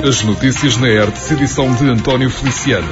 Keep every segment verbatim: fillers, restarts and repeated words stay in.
As notícias na R T S, edição de António Feliciano.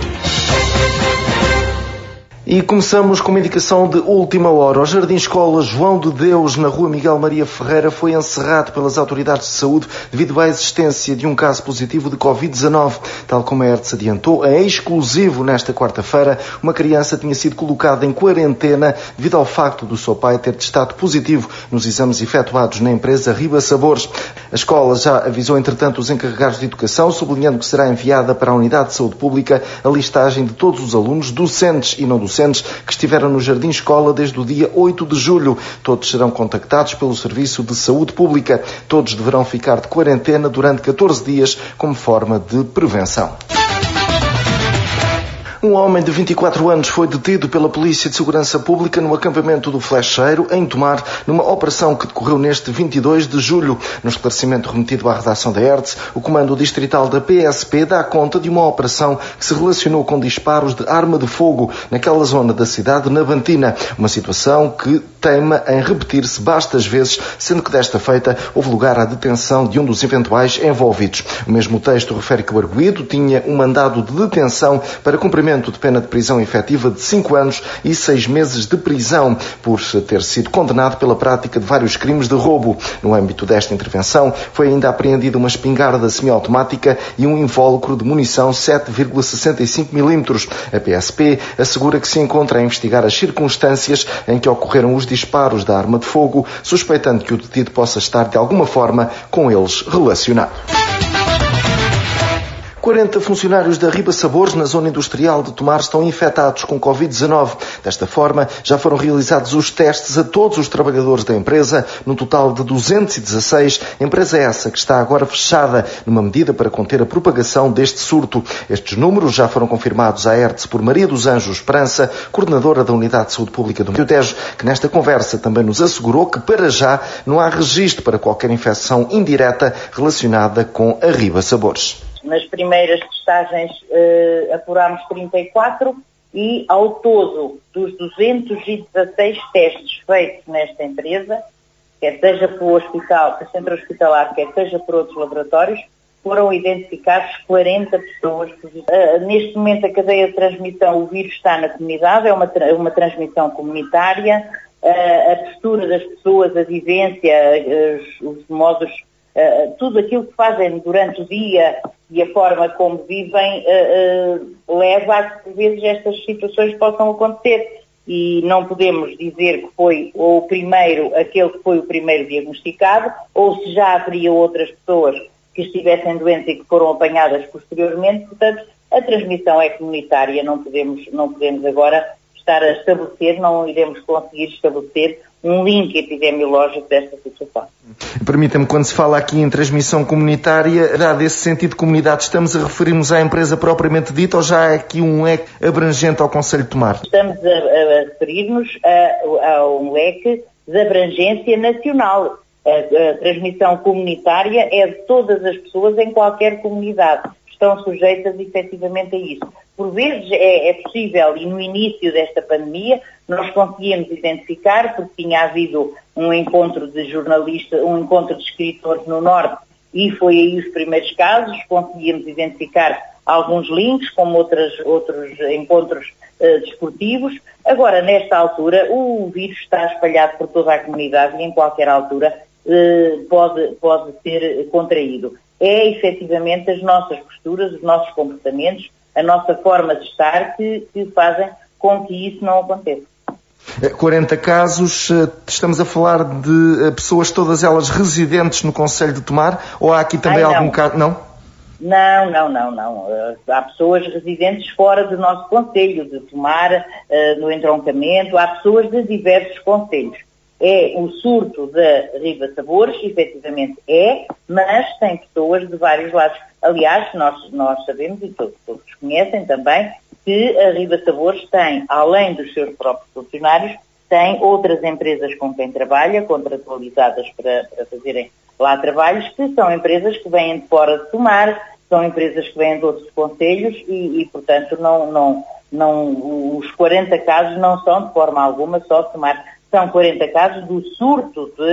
E começamos com uma indicação de última hora. O Jardim Escola João de Deus, na rua Miguel Maria Ferreira, foi encerrado pelas autoridades de saúde devido à existência de um caso positivo de covid dezanove. Tal como a R T S adiantou, é exclusivo nesta quarta-feira, uma criança tinha sido colocada em quarentena devido ao facto do seu pai ter testado positivo nos exames efetuados na empresa Riba Sabores. A escola já avisou, entretanto, os encarregados de educação, sublinhando que será enviada para a Unidade de Saúde Pública a listagem de todos os alunos, docentes e não docentes, que estiveram no Jardim Escola desde o dia oito de julho. Todos serão contactados pelo Serviço de Saúde Pública. Todos deverão ficar de quarentena durante catorze dias como forma de prevenção. Um homem de vinte e quatro anos foi detido pela Polícia de Segurança Pública no acampamento do Flecheiro, em Tomar, numa operação que decorreu neste vinte e dois de julho. No esclarecimento remetido à redação da R T S, o Comando Distrital da P S P dá conta de uma operação que se relacionou com disparos de arma de fogo naquela zona da cidade navantina. Uma situação que teima em repetir-se bastas vezes, sendo que desta feita houve lugar à detenção de um dos eventuais envolvidos. O mesmo texto refere que o arguido tinha um mandado de detenção para cumprimento de pena de prisão efetiva de cinco anos e seis meses de prisão por ter sido condenado pela prática de vários crimes de roubo. No âmbito desta intervenção, foi ainda apreendida uma espingarda semiautomática e um invólucro de munição sete vírgula sessenta e cinco milímetros. A P S P assegura que se encontra a investigar as circunstâncias em que ocorreram os disparos da arma de fogo, suspeitando que o detido possa estar de alguma forma com eles relacionado. quarenta funcionários da Riba Sabores, na zona industrial de Tomar, estão infectados com covid dezanove. Desta forma, já foram realizados os testes a todos os trabalhadores da empresa, num total de duzentos e dezasseis, empresa essa que está agora fechada, numa medida para conter a propagação deste surto. Estes números já foram confirmados à R T S por Maria dos Anjos Esperança, coordenadora da Unidade de Saúde Pública do Rio Tejo, que nesta conversa também nos assegurou que, para já, não há registro para qualquer infecção indireta relacionada com a Riba Sabores. Nas primeiras testagens eh, apurámos trinta e quatro e, ao todo, dos duzentos e dezasseis testes feitos nesta empresa, quer seja pelo hospital, pelo centro hospitalar, quer seja por outros laboratórios, foram identificados quarenta pessoas. Uh, neste momento, a cadeia de transmissão, o vírus está na comunidade, é uma, tra- uma transmissão comunitária. Uh, a postura das pessoas, a vivência, uh, os, os modos, uh, tudo aquilo que fazem durante o dia e a forma como vivem uh, uh, leva a que, por vezes, estas situações possam acontecer. E não podemos dizer que foi o primeiro, aquele que foi o primeiro diagnosticado, ou se já haveria outras pessoas que estivessem doentes e que foram apanhadas posteriormente. Portanto, a transmissão é comunitária, não podemos, não podemos agora estar a estabelecer, não iremos conseguir estabelecer um link epidemiológico desta situação. Permita-me, quando se fala aqui em transmissão comunitária, dado esse sentido de comunidade, estamos a referir-nos à empresa propriamente dita ou já há aqui um leque abrangente ao Conselho de Tomar? Estamos a, a referir-nos a, a um leque de abrangência nacional. A, a transmissão comunitária é de todas as pessoas em qualquer comunidade. Estão sujeitas efetivamente a isso. Por vezes é, é possível, e no início desta pandemia, nós conseguíamos identificar, porque tinha havido um encontro de jornalistas, um encontro de escritores no Norte, e foi aí os primeiros casos, conseguíamos identificar alguns links, como outras, outros encontros uh, desportivos. Agora, nesta altura, o vírus está espalhado por toda a comunidade e em qualquer altura uh, pode, pode ser contraído. É efetivamente as nossas posturas, os nossos comportamentos, a nossa forma de estar que, que fazem com que isso não aconteça. quarenta casos, estamos a falar de pessoas, todas elas residentes no Conselho de Tomar, ou há aqui também Ai, algum caso? Não? Não, não, não, não. Há pessoas residentes fora do nosso Conselho de Tomar, no entroncamento, há pessoas de diversos concelhos. É o surto da Riba Sabores, efetivamente é, mas tem pessoas de vários lados. Aliás, nós, nós sabemos, e todos, todos conhecem também, que a Riba Sabores tem, além dos seus próprios funcionários, tem outras empresas com quem trabalha, contratualizadas para, para fazerem lá trabalhos, que são empresas que vêm de fora de Tomar, são empresas que vêm de outros concelhos e, e portanto, não, não, não, os quarenta casos não são de forma alguma só de Tomar. São quarenta casos do surto de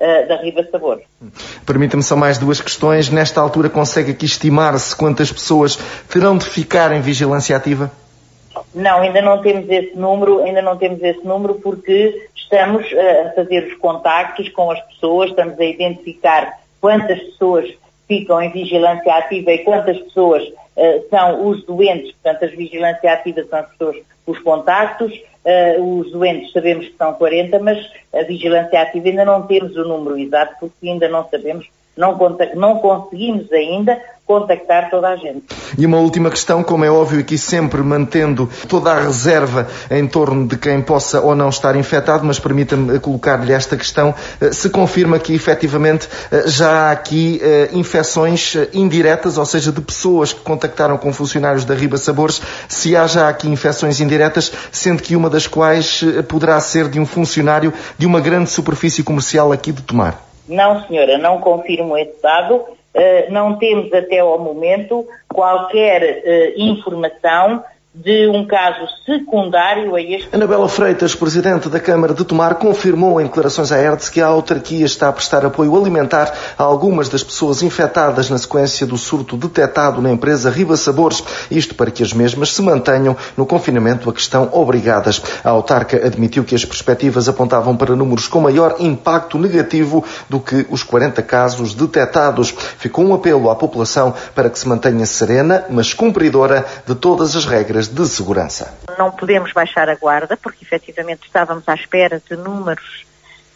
uh, da Riba Sabor. Permita-me só mais duas questões. Nesta altura consegue aqui estimar-se quantas pessoas terão de ficar em vigilância ativa? Não, ainda não temos esse número, ainda não temos esse número porque estamos uh, a fazer os contactos com as pessoas, estamos a identificar quantas pessoas ficam em vigilância ativa e quantas pessoas uh, são os doentes. Portanto, as vigilância ativas são as pessoas, os contactos, uh, os doentes sabemos que são quarenta, mas a vigilância ativa ainda não temos o número exato porque ainda não sabemos, não, não conseguimos ainda contactar toda a gente. E uma última questão, como é óbvio, aqui sempre mantendo toda a reserva em torno de quem possa ou não estar infectado, mas permita-me colocar-lhe esta questão, se confirma que efetivamente já há aqui infecções indiretas, ou seja, de pessoas que contactaram com funcionários da Riba Sabores, se há já aqui infecções indiretas, sendo que uma das quais poderá ser de um funcionário de uma grande superfície comercial aqui de Tomar. Não, senhora, não confirmo esse dado. Uh, não temos até ao momento qualquer uh, informação de um caso secundário a este... Anabela Freitas, Presidente da Câmara de Tomar, confirmou em declarações à R T S que a autarquia está a prestar apoio alimentar a algumas das pessoas infectadas na sequência do surto detectado na empresa Riba Sabores, isto para que as mesmas se mantenham no confinamento a que estão obrigadas. A autarca admitiu que as perspectivas apontavam para números com maior impacto negativo do que os quarenta casos detectados. Ficou um apelo à população para que se mantenha serena, mas cumpridora de todas as regras de segurança. Não podemos baixar a guarda, porque efetivamente estávamos à espera de números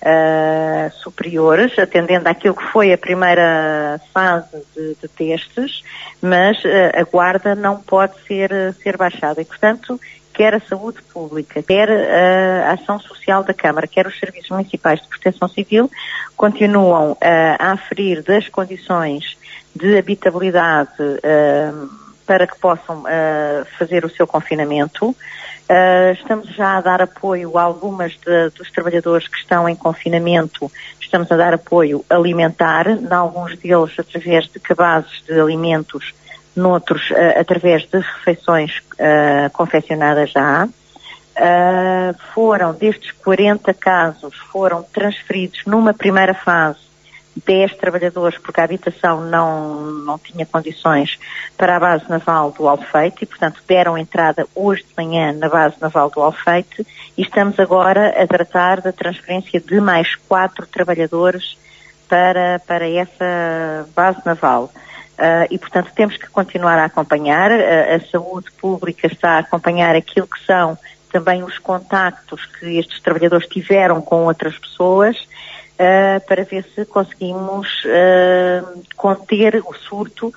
uh, superiores, atendendo àquilo que foi a primeira fase de, de testes, mas uh, a guarda não pode ser, ser baixada. E, portanto, quer a saúde pública, quer a ação social da Câmara, quer os serviços municipais de proteção civil, continuam uh, a aferir das condições de habitabilidade uh, para que possam uh, fazer o seu confinamento. Uh, estamos já a dar apoio a algumas de, dos trabalhadores que estão em confinamento, estamos a dar apoio alimentar, em alguns deles através de cabazes de alimentos, noutros uh, através de refeições uh, confeccionadas já. Uh, foram, destes quarenta casos, foram transferidos numa primeira fase dez trabalhadores, porque a habitação não, não tinha condições para a base naval do Alfeite e, portanto, deram entrada hoje de manhã na base naval do Alfeite e estamos agora a tratar da transferência de mais quatro trabalhadores para, para essa base naval. Uh, e, portanto, temos que continuar a acompanhar. Uh, a saúde pública está a acompanhar aquilo que são também os contactos que estes trabalhadores tiveram com outras pessoas, Uh, para ver se conseguimos uh, conter o surto uh,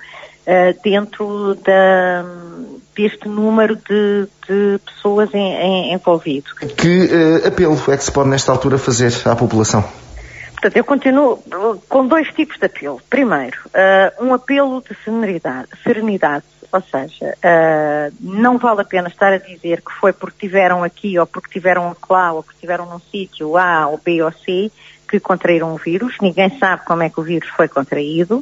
dentro da, deste número de, de pessoas em, em, envolvido. Que uh, apelo é que se pode nesta altura fazer à população? Portanto, eu continuo com dois tipos de apelo. Primeiro, uh, um apelo de serenidade, serenidade. Ou seja, uh, não vale a pena estar a dizer que foi porque tiveram aqui ou porque tiveram lá ou porque tiveram num sítio A ou B ou C que contraíram o vírus. Ninguém sabe como é que o vírus foi contraído.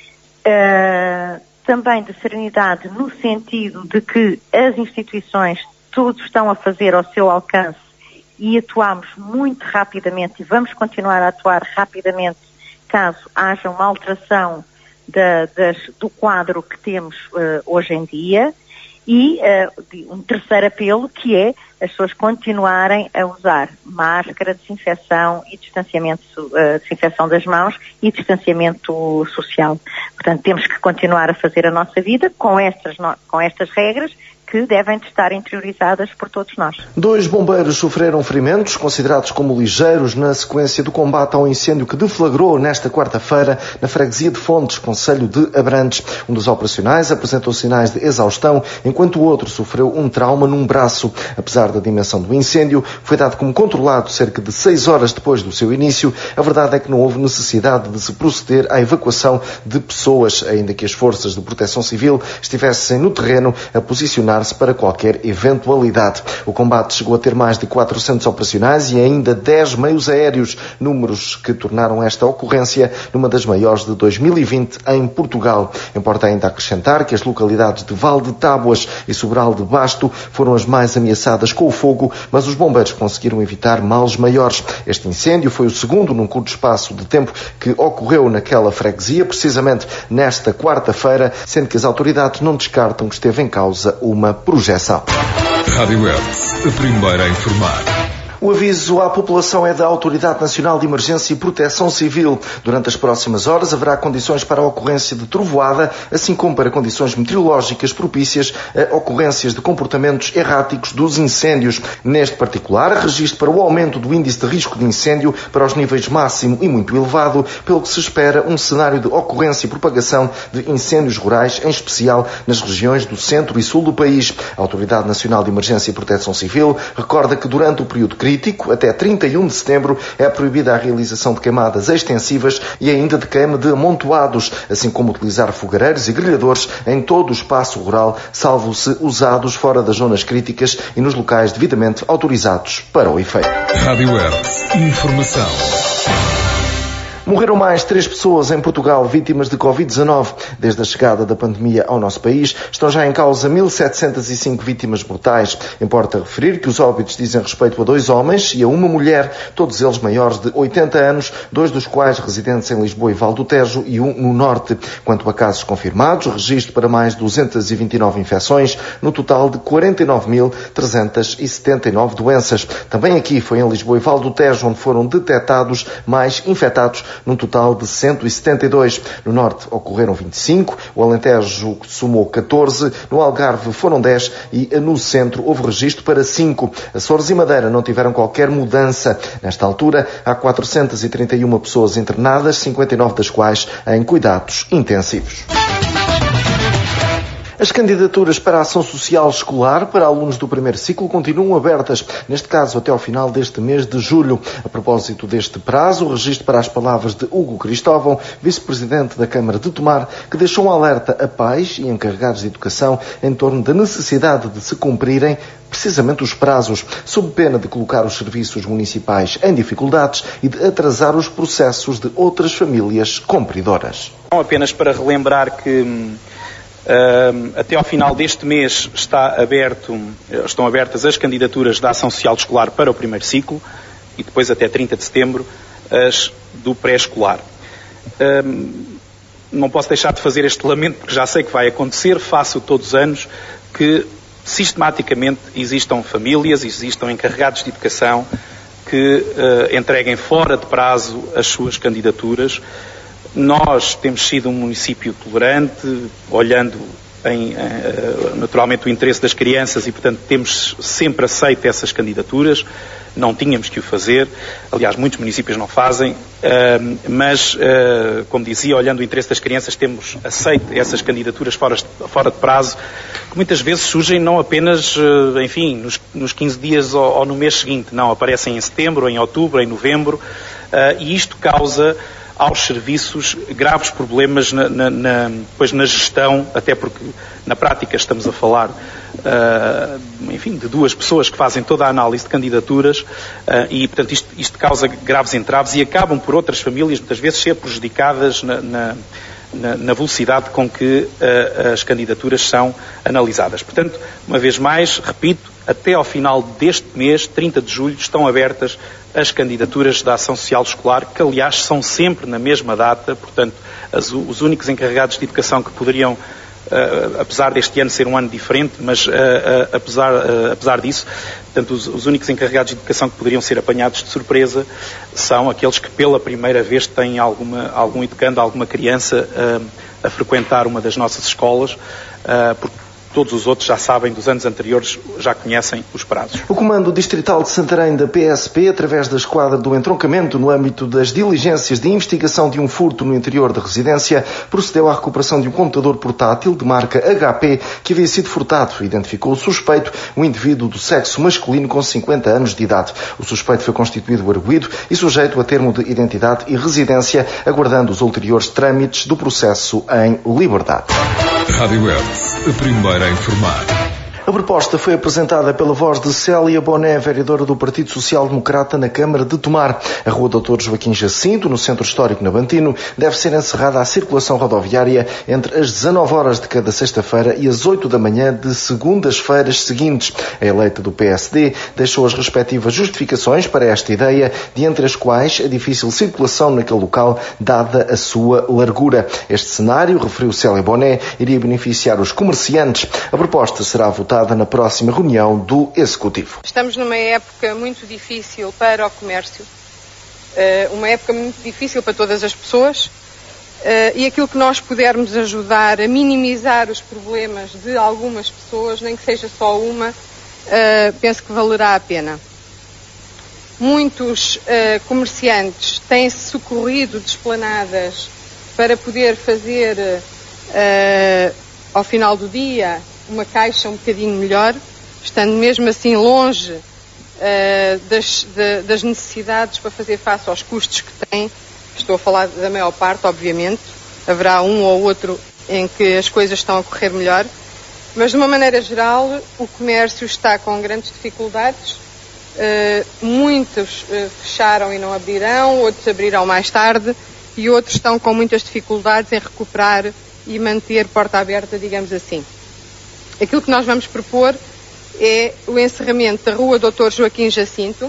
Uh, também de serenidade no sentido de que as instituições todos estão a fazer ao seu alcance e atuamos muito rapidamente e vamos continuar a atuar rapidamente caso haja uma alteração da, das, do quadro que temos uh, hoje em dia. E uh, um terceiro apelo, que é as pessoas continuarem a usar máscara, desinfecção e distanciamento, uh, desinfecção das mãos e distanciamento social. Portanto, temos que continuar a fazer a nossa vida com estas, no, com estas regras que devem de estar interiorizadas por todos nós. Dois bombeiros sofreram ferimentos, considerados como ligeiros, na sequência do combate ao incêndio que deflagrou nesta quarta-feira na freguesia de Fontes, concelho de Abrantes. Um dos operacionais apresentou sinais de exaustão, enquanto o outro sofreu um trauma num braço. Apesar da dimensão do incêndio, foi dado como controlado cerca de seis horas depois do seu início. A verdade é que não houve necessidade de se proceder à evacuação de pessoas, ainda que as forças de proteção civil estivessem no terreno a posicionar preparar-se para qualquer eventualidade. O combate chegou a ter mais de quatrocentos operacionais e ainda dez meios aéreos, números que tornaram esta ocorrência numa das maiores de dois mil e vinte em Portugal. Importa ainda acrescentar que as localidades de Val de Tábuas e Sobral de Basto foram as mais ameaçadas com o fogo, mas os bombeiros conseguiram evitar males maiores. Este incêndio foi o segundo num curto espaço de tempo que ocorreu naquela freguesia, precisamente nesta quarta-feira, sendo que as autoridades não descartam que esteve em causa uma projeção. Rádio Hertz, a primeira a informar. O aviso à população é da Autoridade Nacional de Emergência e Proteção Civil. Durante as próximas horas haverá condições para a ocorrência de trovoada, assim como para condições meteorológicas propícias a ocorrências de comportamentos erráticos dos incêndios. Neste particular, registro para o aumento do índice de risco de incêndio para os níveis máximo e muito elevado, pelo que se espera um cenário de ocorrência e propagação de incêndios rurais, em especial nas regiões do centro e sul do país. A Autoridade Nacional de Emergência e Proteção Civil recorda que durante o período crítico, até trinta e um de setembro, é proibida a realização de queimadas extensivas e ainda de queima de amontoados, assim como utilizar fogareiros e grelhadores em todo o espaço rural, salvo se usados fora das zonas críticas e nos locais devidamente autorizados para o efeito. Rádio Hertz, informação. Morreram mais três pessoas em Portugal vítimas de covid dezanove. Desde a chegada da pandemia ao nosso país, estão já em causa mil setecentas e cinco vítimas mortais. Importa referir que os óbitos dizem respeito a dois homens e a uma mulher, todos eles maiores de oitenta anos, dois dos quais residentes em Lisboa e Val do Tejo e um no Norte. Quanto a casos confirmados, registro para mais duzentas e vinte e nove infecções, no total de quarenta e nove mil trezentas e setenta e nove doenças. Também aqui foi em Lisboa e Val do Tejo onde foram detectados mais infectados, num total de cento e setenta e dois. No Norte ocorreram vinte e cinco, o Alentejo somou catorze, no Algarve foram dez e no Centro houve registro para cinco. Açores e Madeira não tiveram qualquer mudança. Nesta altura, há quatrocentas e trinta e uma pessoas internadas, cinquenta e nove das quais em cuidados intensivos. As candidaturas para a ação social escolar para alunos do primeiro ciclo continuam abertas, neste caso até ao final deste mês de julho. A propósito deste prazo, registro para as palavras de Hugo Cristóvão, vice-presidente da Câmara de Tomar, que deixou um alerta a pais e encarregados de educação em torno da necessidade de se cumprirem precisamente os prazos, sob pena de colocar os serviços municipais em dificuldades e de atrasar os processos de outras famílias cumpridoras. Não apenas para relembrar que Uh, até ao final deste mês está aberto, estão abertas as candidaturas da ação social escolar para o primeiro ciclo e depois até trinta de setembro as do pré-escolar. Uh, não posso deixar de fazer este lamento porque já sei que vai acontecer, faço todos os anos, que sistematicamente existam famílias, existam encarregados de educação que uh, entreguem fora de prazo as suas candidaturas. Nós temos sido um município tolerante, olhando em, naturalmente o interesse das crianças e, portanto, temos sempre aceito essas candidaturas. Não tínhamos que o fazer. Aliás, muitos municípios não fazem. Mas, como dizia, olhando o interesse das crianças, temos aceito essas candidaturas fora, fora de prazo, que muitas vezes surgem não apenas, enfim, nos, nos quinze dias ou, ou no mês seguinte. Não, aparecem em setembro, em outubro, em novembro. E isto causa aos serviços graves problemas na, na, na, depois na gestão, até porque na prática estamos a falar uh, enfim, de duas pessoas que fazem toda a análise de candidaturas uh, e, portanto, isto, isto causa graves entraves e acabam por outras famílias muitas vezes ser prejudicadas na, na, na, na velocidade com que uh, as candidaturas são analisadas. Portanto, uma vez mais, repito, até ao final deste mês, trinta de julho, estão abertas as candidaturas da ação social escolar, que aliás são sempre na mesma data, portanto, as, os únicos encarregados de educação que poderiam, uh, apesar deste ano ser um ano diferente, mas uh, uh, apesar, uh, apesar disso, portanto, os, os únicos encarregados de educação que poderiam ser apanhados de surpresa são aqueles que pela primeira vez têm alguma, algum educando, alguma criança uh, a frequentar uma das nossas escolas, uh, porque todos os outros já sabem, dos anos anteriores, já conhecem os prazos. O Comando Distrital de Santarém da P S P, através da esquadra do entroncamento no âmbito das diligências de investigação de um furto no interior da residência, procedeu à recuperação de um computador portátil de marca H P que havia sido furtado. Identificou o suspeito, um indivíduo do sexo masculino com cinquenta anos de idade. O suspeito foi constituído arguido e sujeito a termo de identidade e residência, aguardando os ulteriores trâmites do processo em liberdade. Rádio Hertz, a primeira a informar. A proposta foi apresentada pela voz de Célia Boné, vereadora do Partido Social Democrata na Câmara de Tomar. A Rua doutor Joaquim Jacinto, no Centro Histórico Nabantino, deve ser encerrada à circulação rodoviária entre as dezanove horas de cada sexta-feira e as oito da manhã de segundas-feiras seguintes. A eleita do P S D deixou as respectivas justificações para esta ideia, de entre as quais a difícil circulação naquele local, dada a sua largura. Este cenário, referiu Célia Boné, iria beneficiar os comerciantes. A proposta será votada na próxima reunião do Executivo. Estamos numa época muito difícil para o comércio, uma época muito difícil para todas as pessoas, e aquilo que nós pudermos ajudar a minimizar os problemas de algumas pessoas, nem que seja só uma, penso que valerá a pena. Muitos comerciantes têm-se socorrido de esplanadas para poder fazer, ao final do dia, uma caixa um bocadinho melhor, estando mesmo assim longe uh, das, de, das necessidades para fazer face aos custos que têm. Estou a falar da maior parte, obviamente. Haverá um ou outro em que as coisas estão a correr melhor. Mas, de uma maneira geral, o comércio está com grandes dificuldades. Uh, muitos uh, fecharam e não abrirão, outros abrirão mais tarde e outros estão com muitas dificuldades em recuperar e manter porta aberta, digamos assim. Aquilo que nós vamos propor é o encerramento da Rua doutor Joaquim Jacinto,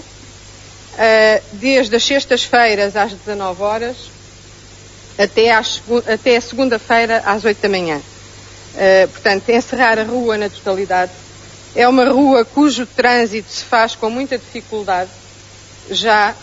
desde as sextas-feiras às dezanove horas até, às, até a segunda-feira às oito da manhã. Portanto, encerrar a rua na totalidade. É uma rua cujo trânsito se faz com muita dificuldade. Já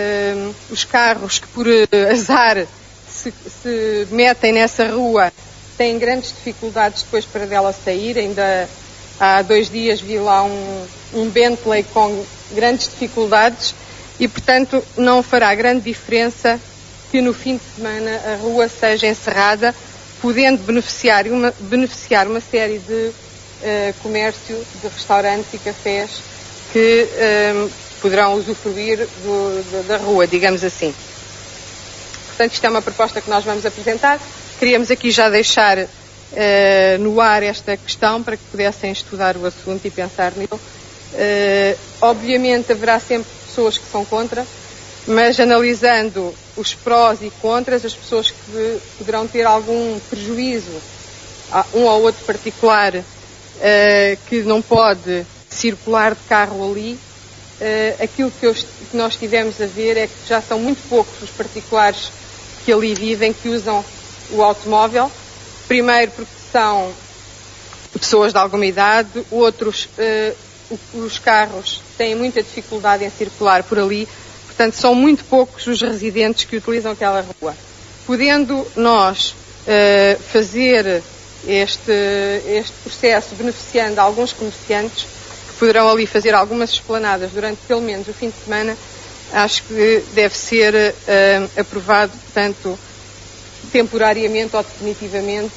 os carros que por azar se, se metem nessa rua têm grandes dificuldades depois para dela sair. Ainda há dois dias vi lá um, um Bentley com grandes dificuldades e, portanto, não fará grande diferença que no fim de semana a rua seja encerrada, podendo beneficiar uma, beneficiar uma série de uh, comércio, de restaurantes e cafés que uh, poderão usufruir do, do, da rua, digamos assim. Portanto, isto é uma proposta que nós vamos apresentar. Queríamos aqui já deixar uh, no ar esta questão para que pudessem estudar o assunto e pensar nele. Uh, obviamente haverá sempre pessoas que são contra, mas analisando os prós e contras, as pessoas que poderão ter algum prejuízo, um ou outro particular uh, que não pode circular de carro ali, uh, aquilo que, eu, que nós tivemos a ver é que já são muito poucos os particulares que ali vivem, que usam o automóvel, primeiro porque são pessoas de alguma idade, outros, uh, os carros têm muita dificuldade em circular por ali, portanto são muito poucos os residentes que utilizam aquela rua. Podendo nós uh, fazer este, este processo beneficiando alguns comerciantes que poderão ali fazer algumas esplanadas durante pelo menos o fim de semana, acho que deve ser uh, aprovado, portanto, temporariamente ou definitivamente,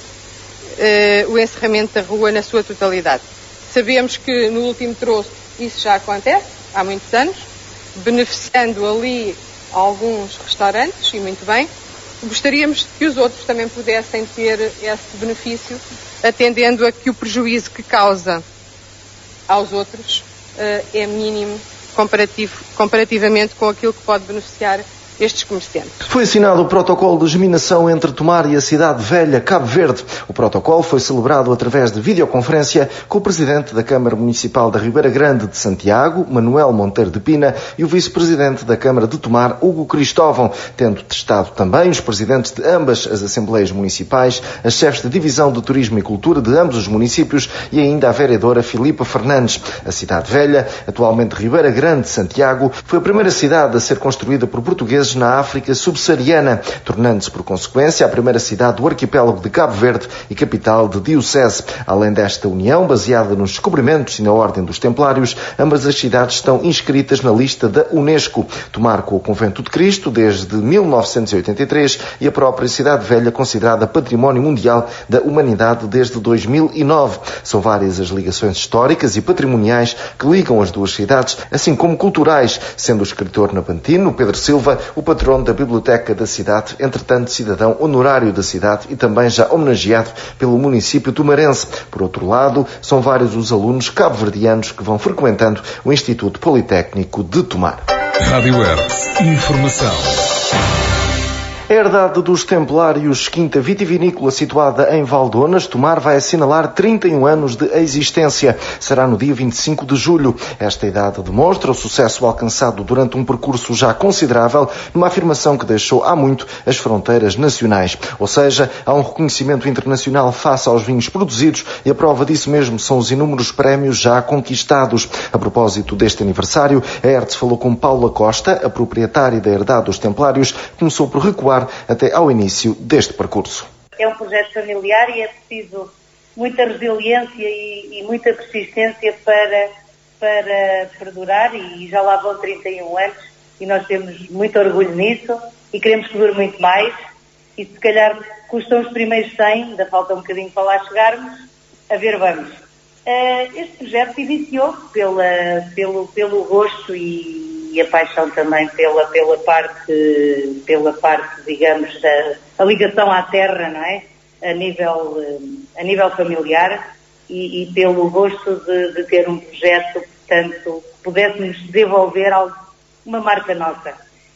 uh, o encerramento da rua na sua totalidade. Sabemos que no último troço isso já acontece, há muitos anos, beneficiando ali alguns restaurantes, e muito bem. Gostaríamos que os outros também pudessem ter esse benefício, atendendo a que o prejuízo que causa aos outros uh, é mínimo comparativo, comparativamente com aquilo que pode beneficiar estes comerciantes. Foi assinado o protocolo de geminação entre Tomar e a cidade velha, Cabo Verde. O protocolo foi celebrado através de videoconferência com o presidente da Câmara Municipal da Ribeira Grande de Santiago, Manuel Monteiro de Pina, e o vice-presidente da Câmara de Tomar, Hugo Cristóvão, tendo testado também os presidentes de ambas as Assembleias Municipais, as chefes de Divisão de Turismo e Cultura de ambos os municípios e ainda a vereadora Filipa Fernandes. A cidade velha, atualmente Ribeira Grande de Santiago, foi a primeira cidade a ser construída por portugueses na África subsaariana, tornando-se, por consequência, a primeira cidade do arquipélago de Cabo Verde e capital de diocese. Além desta união, baseada nos descobrimentos e na Ordem dos Templários, ambas as cidades estão inscritas na lista da Unesco. Tomar com o Convento de Cristo desde mil novecentos e oitenta e três e a própria Cidade Velha considerada Património Mundial da Humanidade desde dois mil e nove. São várias as ligações históricas e patrimoniais que ligam as duas cidades, assim como culturais, sendo o escritor nabantino Pedro Silva o patrono da biblioteca da cidade, entretanto cidadão honorário da cidade e também já homenageado pelo município tomarense. Por outro lado, são vários os alunos cabo-verdianos que vão frequentando o Instituto Politécnico de Tomar. Rádio Hertz. Informação. A herdade dos Templários, quinta vitivinícola situada em Valdonas, Tomar, vai assinalar trinta e um anos de existência. Será no dia vinte e cinco de julho. Esta idade demonstra o sucesso alcançado durante um percurso já considerável, numa afirmação que deixou há muito as fronteiras nacionais. Ou seja, há um reconhecimento internacional face aos vinhos produzidos e a prova disso mesmo são os inúmeros prémios já conquistados. A propósito deste aniversário, a Hertz falou com Paula Costa, a proprietária da herdade dos Templários, que começou por recuar até ao início deste percurso. É um projeto familiar e é preciso muita resiliência e, e muita persistência para, para perdurar, e já lá vão trinta e um anos e nós temos muito orgulho nisso e queremos que dure muito mais, e se calhar custam os primeiros cem, ainda falta um bocadinho para lá chegarmos, a ver vamos. Uh, este projeto iniciou pela, pelo, pelo gosto e e a paixão também pela, pela parte, pela parte, digamos, da a ligação à terra, não é? A nível, a nível familiar e, e pelo gosto de, de ter um projeto, portanto, que pudéssemos desenvolver algo, uma marca nossa.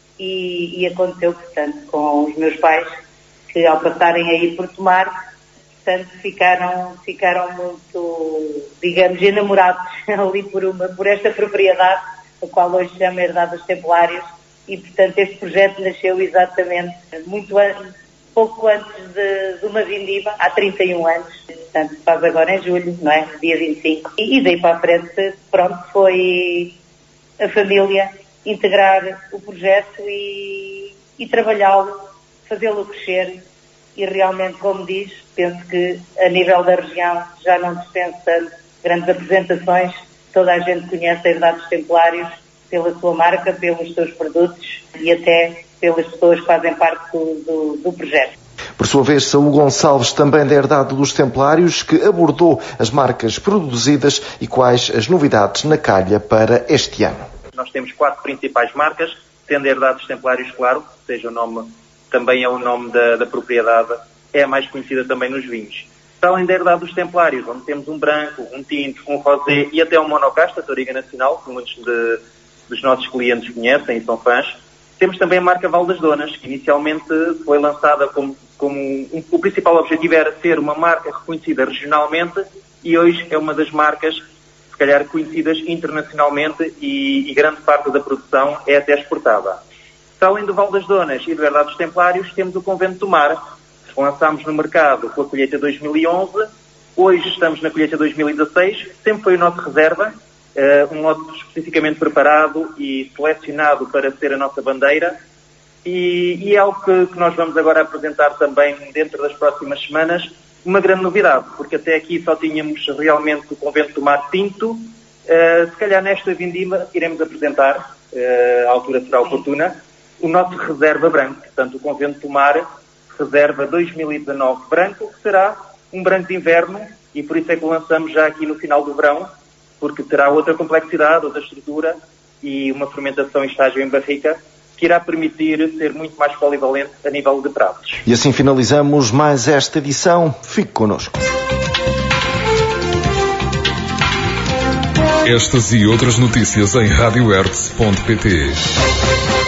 E, e aconteceu, portanto, com os meus pais, que ao passarem aí por Tomar, portanto, ficaram, ficaram muito, digamos, enamorados ali por, uma, por esta propriedade, a qual hoje se chama Herdade dos Templários, e, portanto, este projeto nasceu exatamente muito an- pouco antes de, de uma vindima, há trinta e um anos, portanto, faz agora em julho, não é? Dia vinte e cinco. E, e daí para a frente, pronto, foi a família integrar o projeto e, e trabalhá-lo, fazê-lo crescer, e realmente, como diz, penso que a nível da região já não dispensa grandes apresentações. Toda a gente conhece a Herdade dos Templários pela sua marca, pelos seus produtos e até pelas pessoas que fazem parte do, do, do projeto. Por sua vez, Saúl Gonçalves, também da Herdade dos Templários, que abordou as marcas produzidas e quais as novidades na calha para este ano. Nós temos quatro principais marcas, tendo a Herdade dos Templários, claro, seja o nome, também é o nome da, da propriedade, é a mais conhecida também nos vinhos. Além da Herdade dos Templários, onde temos um branco, um tinto, um rosé e até um monocasta, a Touriga Nacional, que muitos de, dos nossos clientes conhecem e são fãs. Temos também a marca Val das Donas, que inicialmente foi lançada como, como um, o principal objetivo era ser uma marca reconhecida regionalmente, e hoje é uma das marcas, se calhar, conhecidas internacionalmente, e, e grande parte da produção é até exportada. Além do Val das Donas e do Herdade dos Templários, temos o Convento de Tomar. Lançámos no mercado com a colheita dois mil e onze, hoje estamos na colheita dois mil e dezasseis, sempre foi o nosso reserva, uh, um lote especificamente preparado e selecionado para ser a nossa bandeira, e, e é algo que, que nós vamos agora apresentar também dentro das próximas semanas, uma grande novidade, porque até aqui só tínhamos realmente o Convento de Tomar tinto, uh, se calhar nesta vindima iremos apresentar, uh, a altura será oportuna, o nosso reserva branco, portanto o Convento de Tomar Reserva dois mil e dezanove branco, que será um branco de inverno, e por isso é que o lançamos já aqui no final do verão, porque terá outra complexidade, outra estrutura e uma fermentação em estágio em barrica, que irá permitir ser muito mais polivalente a nível de pratos. E assim finalizamos mais esta edição. Fique connosco. Estas e outras notícias em rádio hertz ponto pt.